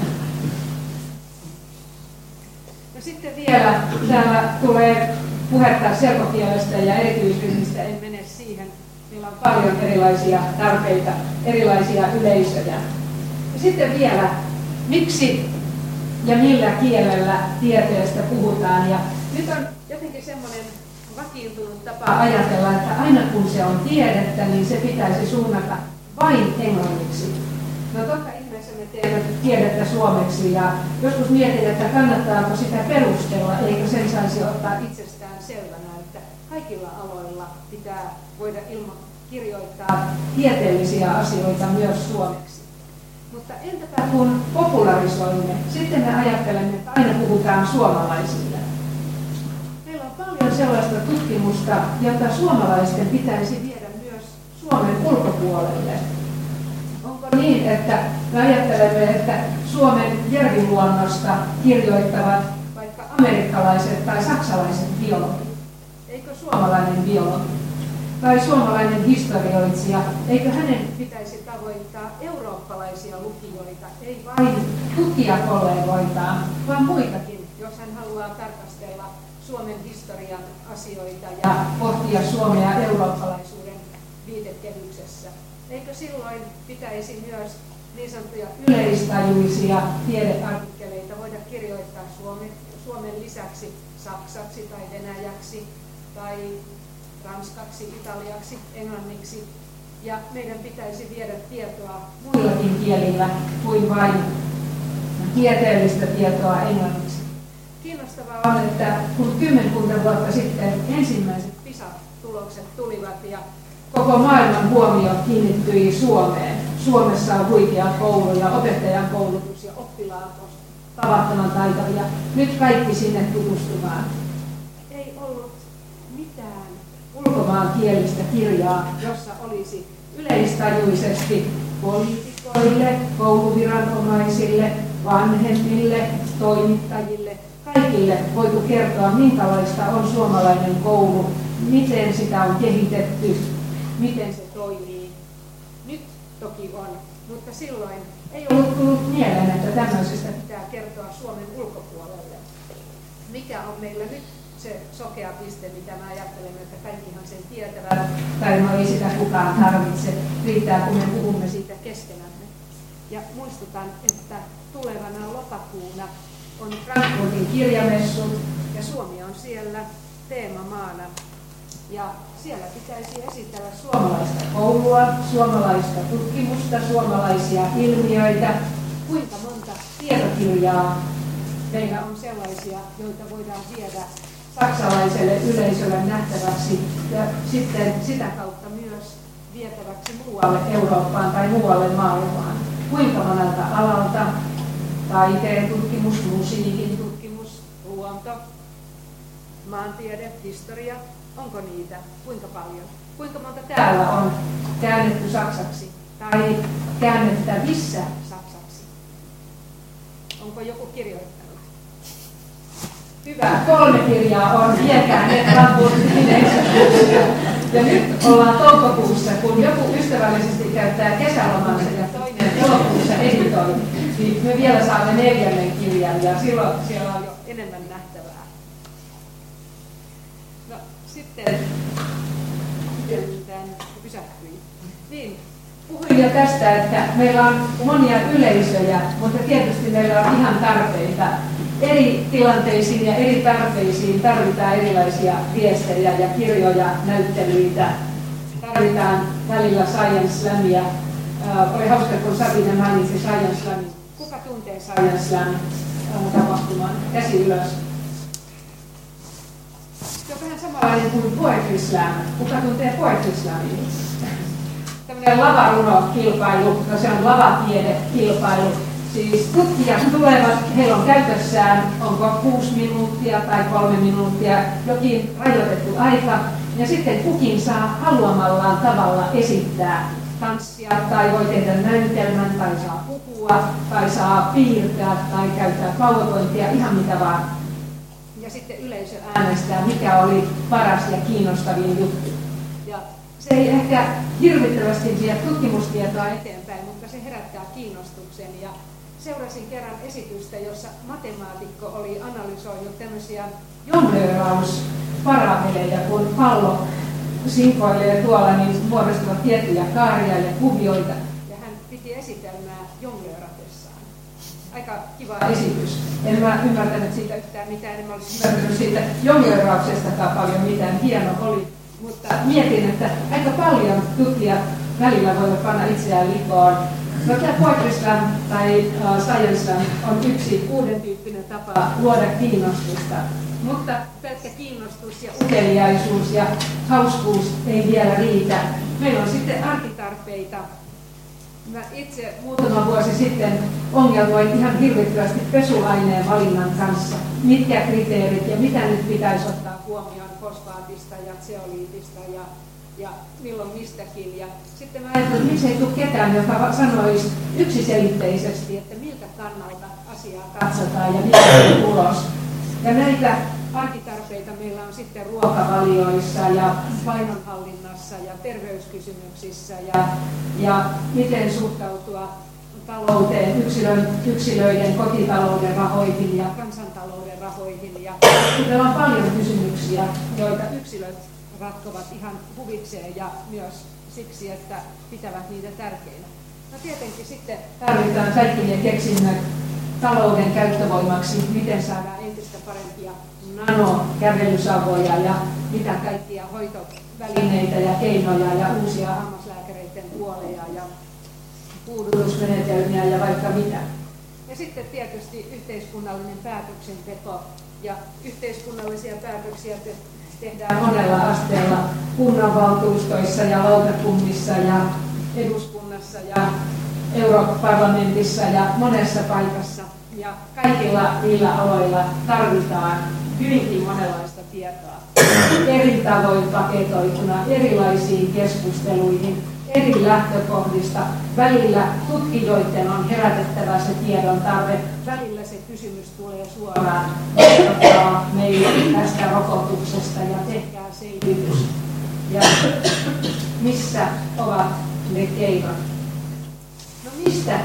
S1: No sitten vielä täällä tulee puhetta selkokielestä ja erityisryhmistä, en mene siihen. Meillä on paljon erilaisia tarpeita, erilaisia yleisöjä. Ja sitten vielä, miksi ja millä kielellä tieteestä puhutaan. Ja nyt on jotenkin semmoinen vakiintunut tapa ajatella, että aina kun se on tiedettä, niin se pitäisi suunnata vain englanniksi. No totta ihmeessä me teemme tiedettä suomeksi ja joskus mietin, että kannattaako sitä perustella, eikö sen saisi ottaa itsestään selvänä, että kaikilla aloilla pitää voida kirjoittaa tieteellisiä asioita myös suomeksi. Mutta entäpä kun popularisoimme, sitten me ajattelemme, että aina puhutaan suomalaisille. Meillä on paljon sellaista tutkimusta, jota suomalaisten pitäisi viedä myös Suomen ulkopuolelle. Onko niin, että me ajattelemme, että Suomen järviluonnosta kirjoittavat vaikka amerikkalaiset tai saksalaiset biologit? Eikö suomalainen biologi? Tai suomalainen historioitsija, eikö hänen pitäisi tavoittaa eurooppalaisia lukijoita, ei vain tutkijakollegoitaan, vaan muitakin, jos hän haluaa tarkastella Suomen historian asioita ja pohtia Suomea eurooppalaisuuden viitekehyksessä. Eikö silloin pitäisi myös niin sanottuja yleistajuisia tiedeartikkeleita voida kirjoittaa Suomen lisäksi saksaksi tai venäjäksi tai ranskaksi, italiaksi, englanniksi, ja meidän pitäisi viedä tietoa muillakin kielillä kuin vain tieteellistä tietoa englanniksi. Kiinnostavaa on, että kun 10 vuotta sitten ensimmäiset PISA-tulokset tulivat ja koko maailman huomio kiinnittyi Suomeen. Suomessa on huikea koulu ja opettajan koulutus ja oppilaat on tavattoman taitavia. Nyt kaikki sinne tutustumaan. Ei ollut mitään ulkomaankielistä kirjaa, jossa olisi yleistajuisesti poliitikoille, kouluviranomaisille, vanhemmille, toimittajille, kaikille voitu kertoa, minkälaista on suomalainen koulu, miten sitä on kehitetty, miten se toimii. Nyt toki on, mutta silloin ei ollut tullut mieleen, että tämmöisestä pitää kertoa Suomen ulkopuolelle. Mikä on meillä nyt se sokea piste, mitä me ajattelemme, että kaikkihan sen tietävät, tai no ei sitä kukaan tarvitse, riittää kun me puhumme siitä keskenämme. Ja muistutan, että tulevana lokakuuna on Frankfurtin kirjamessut, ja Suomi on siellä teemamaana. Ja siellä pitäisi esitellä suomalaista koulua, suomalaista tutkimusta, suomalaisia ilmiöitä. Kuinka monta tietokirjaa meillä on sellaisia, joita voidaan viedä saksalaiselle yleisölle nähtäväksi ja sitten sitä kautta myös vietäväksi muualle Eurooppaan tai muualle maailmaan. Kuinka monelta alalta, taiteen tutkimus, musiikin tutkimus, luonto, maantiede, historia, onko niitä, kuinka paljon? Kuinka monta täällä on käännetty saksaksi tai käännettävissä saksaksi? Onko joku kirjoittanut? Hyvä, 3 kirjaa on viekään ne ja nyt ollaan toukokuussa, kun joku ystävällisesti käyttää kesälomansa ja toinen elokuussa editoi, niin me vielä saamme 4. kirjan ja silloin siellä on jo enemmän nähtävää. No sitten, miten tämän pysähtyi? Niin, puhuin jo tästä, että meillä on monia yleisöjä, mutta tietysti meillä on ihan tarpeita. Eri tilanteisiin ja eri tarpeisiin tarvitaan erilaisia viestejä ja kirjoja, näyttelyitä. Tarvitaan välillä Science Slamia. Oli hauska, kun Sabine mainitsi Science Slamin. Kuka tuntee Science Slam tapahtuman? Käsi ylös. Se on vähän samanlainen kuin Poetry Slam. Kuka tuntee Poetry Slamin? Tämmöinen lavarunokilpailu, no se on lavatiedekilpailu. Siis tutkijat tulevat, heillä on käytössään, onko 6 minuuttia tai 3 minuuttia, jokin rajoitettu aika, ja sitten kukin saa haluamallaan tavalla esittää tanssia, tai voi tehdä näytelmän, tai saa puhua, tai saa piirtää, tai käyttää PowerPointia, ihan mitä vaan. Ja sitten yleisö äänestää, mikä oli paras ja kiinnostavin juttu. Ja se ei ehkä hirvittävästi vie tutkimustietoa eteenpäin, mutta se herättää kiinnostuksen. Ja seurasin kerran esitystä, jossa matemaatikko oli analysoinut tämmöisiä jonglöörausparamelejä, kun pallo sinkoilee tuolla, niin muodostuvat tiettyjä kaaria ja kuvioita. Ja hän piti esitelmää jonglööratessaan. Aika kiva esitys. En mä ymmärtänyt siitä yhtään mitään, en mä olisi ymmärtänyt siitä jonglöörauksestakaan paljon mitään. Hieno oli. Mutta mietin, että aika paljon tutkijat välillä voivat panna itseään likoon. No, tämä Poetry Slam tai Science Slam on yksi uuden tyyppinen tapa luoda kiinnostusta. Mutta pelkkä kiinnostus ja uteliaisuus ja hauskuus ei vielä riitä. Meillä on sitten arkitarpeita. Mä itse muutama vuosi sitten ongelmoin ihan hirvittävästi pesulaineen valinnan kanssa. Mitkä kriteerit ja mitä nyt pitäisi ottaa huomioon fosfaatista ja zeoliitista ja milloin mistäkin. Ja sitten mä ajattelin, että miksei tule ketään, joka sanoisi yksiselitteisesti, että miltä kannalta asiaa katsotaan ja mikä on ulos. Ja näitä arkitarpeita meillä on sitten ruokavalioissa ja painonhallinnassa ja terveyskysymyksissä ja miten suhtautua talouteen, yksilöiden kotitalouden rahoihin ja kansantalouden rahoihin. Ja meillä on paljon kysymyksiä, joita yksilöt ratkovat ihan huvikseen ja myös siksi, että pitävät niitä tärkeinä. No tietenkin sitten tarvitaan kaikki ne keksinnöt talouden käyttövoimaksi, miten saadaan entistä parempia nanokävelysavoja ja mitä kaikkia hoitovälineitä ja keinoja ja uusia hammaslääkäreiden huoleja ja puudutusmenetelmiä ja vaikka mitä. Ja sitten tietysti yhteiskunnallinen päätöksenteko ja yhteiskunnallisia päätöksiä tehdään monella asteella kunnanvaltuustoissa ja lautakunnissa ja eduskunnassa ja Europarlamentissa ja monessa paikassa. Ja kaikilla niillä aloilla tarvitaan hyvinkin monenlaista tietoa. Eri tavoin paketoituna erilaisiin keskusteluihin, eri lähtökohdista. Välillä tutkijoiden on herätettävä se tiedon tarve. Välillä se kysymys tulee suoraan. Kertokaa meille tästä rokotuksesta ja tehkää selvitys. Ja missä ovat ne keinot? No mistä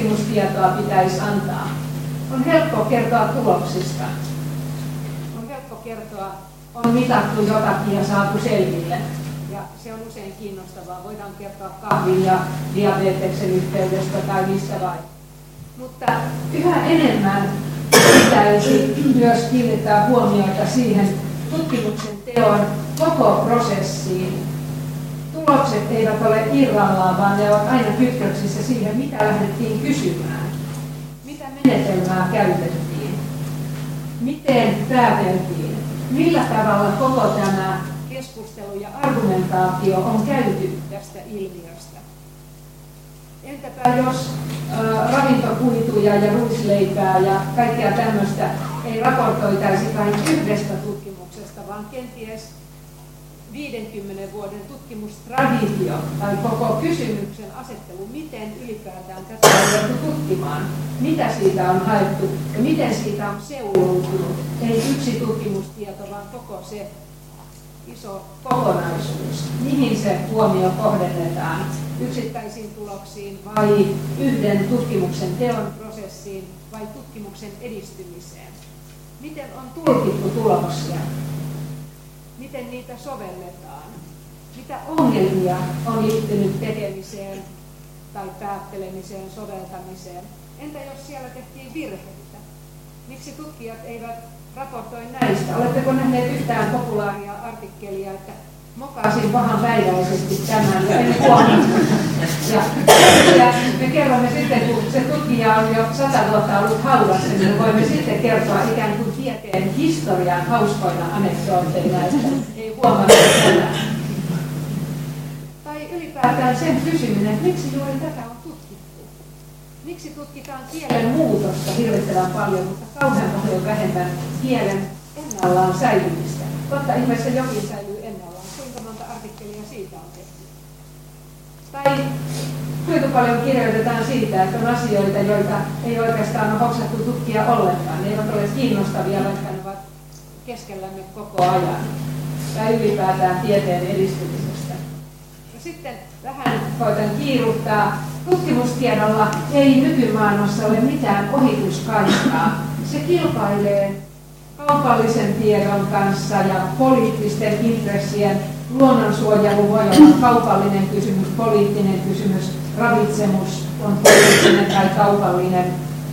S1: tutkimustietoa pitäisi antaa? On helppo kertoa tuloksista. On helppo helppo kertoa, on mitattu jotakin ja saatu selville. Ja se on usein kiinnostavaa. Voidaan kertoa kahvin ja diabeteksen yhteydestä tai missä vai. Mutta yhä enemmän pitäisi myös kiinnittää huomiota siihen tutkimuksen teon koko prosessiin. Tulokset eivät ole irrallaan, vaan ne ovat aina kytköksissä siihen, mitä lähdettiin kysymään. Mitä menetelmää käytettiin? Miten pääteltiin? Millä tavalla koko tämä keskustelu ja argumentaatio on käyty tästä ilmiöstä? Entäpä jos ravintokuituja ja ruisleipää ja kaikkea tämmöistä ei raportoitaisi vain yhdestä tutkimuksesta, vaan kenties 50 vuoden tutkimustraditio tai koko kysymyksen asettelu, miten ylipäätään tätä on jouduttu tutkimaan, mitä siitä on haettu ja miten siitä on seuloutunut. Ei yksi tutkimustieto, vaan koko se iso kokonaisuus. Mihin se huomio kohdennetaan? Yksittäisiin tuloksiin vai yhden tutkimuksen teon prosessiin vai tutkimuksen edistymiseen? Miten on tulkittu tuloksia? Miten niitä sovelletaan? Mitä ongelmia on liittynyt tekemiseen tai päättelemiseen, soveltamiseen? Entä jos siellä tehtiin virheitä? Miksi tutkijat eivät raportoi näistä? Oletteko nähneet yhtään populaaria artikkelia, että mokasin pahanpäiväisesti tämän ja en huomannut? Ja me kerromme sitten, kun se tutkija on jo 100 vuotta ollut haudassa, niin voimme sitten kertoa ikään kuin tieteen historian hauskoina anekdootteina, että ei huomannut tätä. Tai ylipäätään sen kysyminen, että miksi juuri tätä on tutkittu? Miksi tutkitaan kielen muutosta hirvittävän paljon, mutta kauhean paljon vähemmän kielen ennallaan säilymistä? Totta ihmeessä jokin säilyy ennallaan. Kuinka monta artikkelia siitä on tehty? Tai kuinka paljon kirjoitetaan siitä, että on asioita, joita ei oikeastaan ole hoksattu tutkia ollenkaan. Ne eivät ole kiinnostavia, vaikka ne ovat keskellämme koko ajan. Tai ylipäätään tieteen edistymisestä. Ja sitten vähän koitan kiiruttaa. Tutkimustiedolla ei nykymaailmassa ole mitään ohituskaistaa. Se kilpailee kaupallisen tiedon kanssa ja poliittisten intressien. Luonnonsuojelu voi olla kaupallinen kysymys, poliittinen kysymys, ravitsemus on poliittinen tai kaupallinen.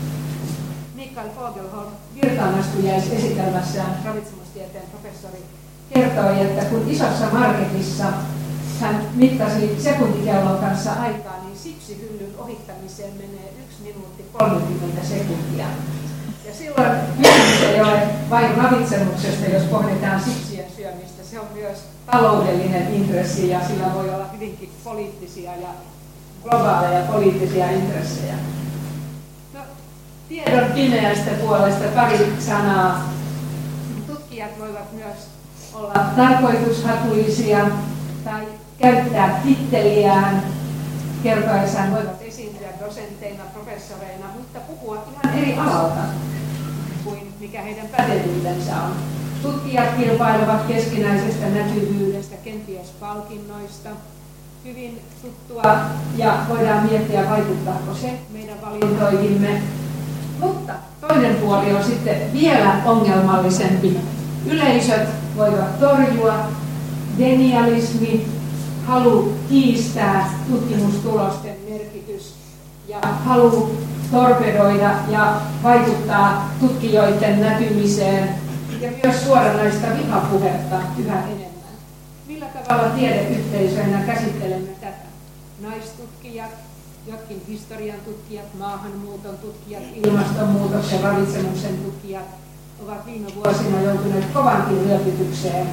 S1: Mikael Fogelholm virtaanastujaisesitelmässään ravitsemustieteen professori kertoi, että kun isossa marketissa hän mittasi sekuntikeulon kanssa aikaa, niin sipsihyllyn ohittamiseen menee 1 minuutti 30 sekuntia. Ja silloin kysymys ei ole vain ravitsemuksesta, jos pohditaan sipsien syömistä. Se on myös taloudellinen intressi ja sillä voi olla hyvinkin poliittisia ja globaaleja poliittisia intressejä. No, tiedon pimeästä puolesta pari sanaa. Tutkijat voivat myös olla tarkoitushakuisia tai käyttää titteliään kertoessaan, voivat esiintyä dosentteina, professoreina, mutta puhua ihan eri alalta kuin mikä heidän pätevyytensä on. Tutkijat kilpailevat keskinäisestä näkyvyydestä, kenties palkinnoista. Hyvin tuttua ja voidaan miettiä, vaikuttaako se meidän valintoihimme. Mutta toinen puoli on sitten vielä ongelmallisempi. Yleisöt voivat torjua, denialismi, halu kiistää tutkimustulosten merkitys ja halu torpedoida ja vaikuttaa tutkijoiden näkymiseen ja myös suoranaista vihapuhetta yhä enemmän. Millä tavalla tiedeyhteisöinä käsittelemme tätä? Naistutkijat, jotkin historian tutkijat, maahanmuuton tutkijat, ilmastonmuutoksen, ravitsemuksen tutkijat ovat viime vuosina joutuneet kovankin ryöpytykseen.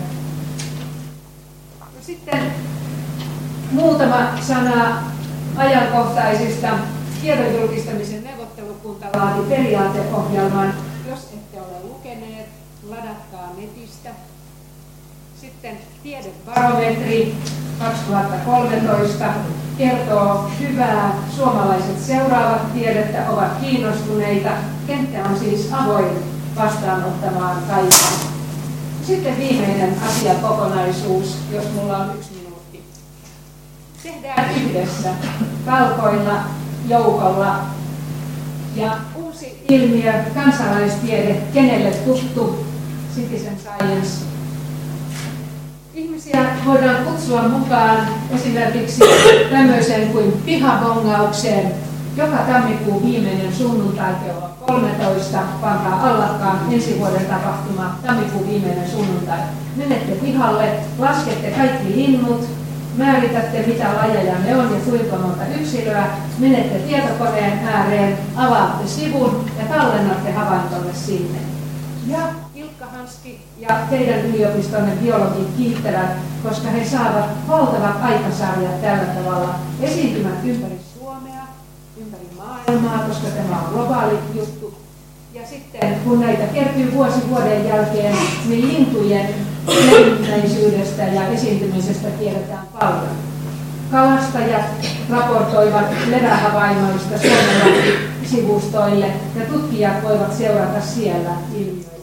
S1: Sitten muutama sana ajankohtaisista. Tiedon julkistamisen neuvottelukunta laati periaateohjelman. Jos ette ole lukeneet, ladatkaa netistä. Sitten tiedebarometri 2013 kertoo hyvää. Suomalaiset seuraavat tiedettä, ovat kiinnostuneita. Kenttä on siis avoin vastaanottamaan kaikkea. Sitten viimeinen asiakokonaisuus, jos mulla on 1 minuutti. Tehdään yhdessä talkoilla, joukolla. Ja uusi ilmiö, kansalaistiede, kenelle tuttu, citizen science. Ihmisiä voidaan kutsua mukaan esimerkiksi tämmöiseen kuin pihabongaukseen. Joka tammikuun viimeinen sunnuntai kello 13, pankaa allakkaan ensi vuoden tapahtuma, tammikuun viimeinen sunnuntai. Menette pihalle, laskette kaikki linnut, määritätte mitä lajeja ne on ja kuinka monta yksilöä, menette tietokoneen ääreen, avaatte sivun ja tallennatte havaintonne sinne. Ja Ilkka Hanski ja teidän yliopistonne biologit kiittävät, koska he saavat valtavat aikasarjat tällä tavalla esiintymät ympäri Suomea, ympäri maailmaa, koska tämä on globaali juttu. Ja sitten kun näitä kertyy vuosi vuoden jälkeen, niin lintujen levinneisyydestä ja esiintymisestä tiedetään paljon. Kalastajat raportoivat levähavainnoista Suomen-sivustoille ja tutkijat voivat seurata siellä ilmiöitä.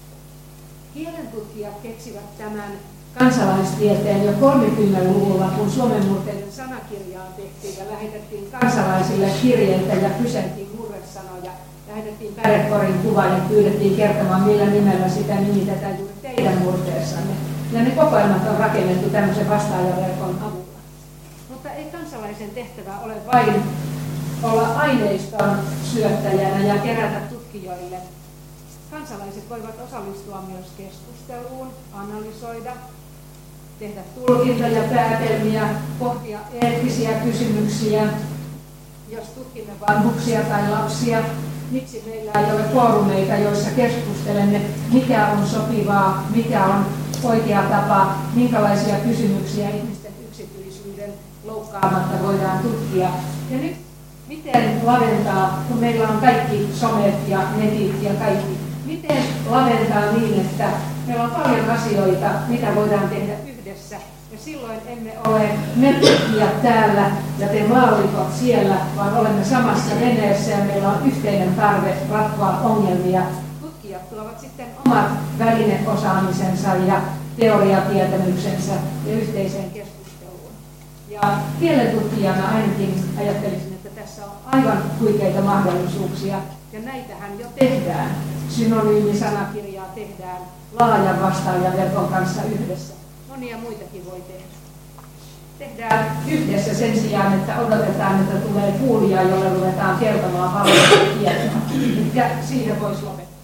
S1: Kielentutkijat keksivät tämän kansalaistieteen jo 30-luvulla, kun Suomen murteiden sanakirjaa tehtiin ja lähetettiin kansalaisille kirjeitä ja kyseltiin murresanoja. Lähetettiin pärekorin kuva ja pyydettiin kertomaan, millä nimellä sitä nimitetään juuri teidän murteessanne. Ja ne kokoelmat on rakennettu tämmöisen vastaajaverkon avulla. Mutta ei kansalaisen tehtävä ole vain olla aineiston syöttäjänä ja kerätä tutkijoille. Kansalaiset voivat osallistua myös keskusteluun, analysoida, tehdä tulkintoja, päätelmiä, pohtia eettisiä kysymyksiä. Jos tutkimme vanhuksia tai lapsia, miksi meillä ei ole foorumeita, joissa keskustelemme, mikä on sopivaa, mikä on oikea tapa, minkälaisia kysymyksiä ihmisten yksityisyyden loukkaamatta voidaan tutkia. Ja nyt miten laventaa, kun meillä on kaikki somet ja netit ja kaikki, miten laventaa niin, että meillä on paljon asioita, mitä voidaan tehdä yhdessä. Ja silloin emme ole me tutkijat täällä ja te maallikot siellä, vaan olemme samassa veneessä ja meillä on yhteinen tarve ratkoa ongelmia. Tutkijat tuovat sitten omat välineosaamisensa ja teoriatietämyksensä ja yhteiseen keskusteluun. Ja kielentutkijana ainakin ajattelisin, että tässä on aivan huikeita mahdollisuuksia ja näitähän jo tehdään. Synonyymisanakirjaa tehdään laajan vastaajaverkon kanssa yhdessä. Monia muitakin voi tehdä. Tehdään yhdessä sen sijaan, että odotetaan, että tulee kuulija, jolle ruvetaan kertomaan paljon tietoa. Ja siihen voisi lopettaa.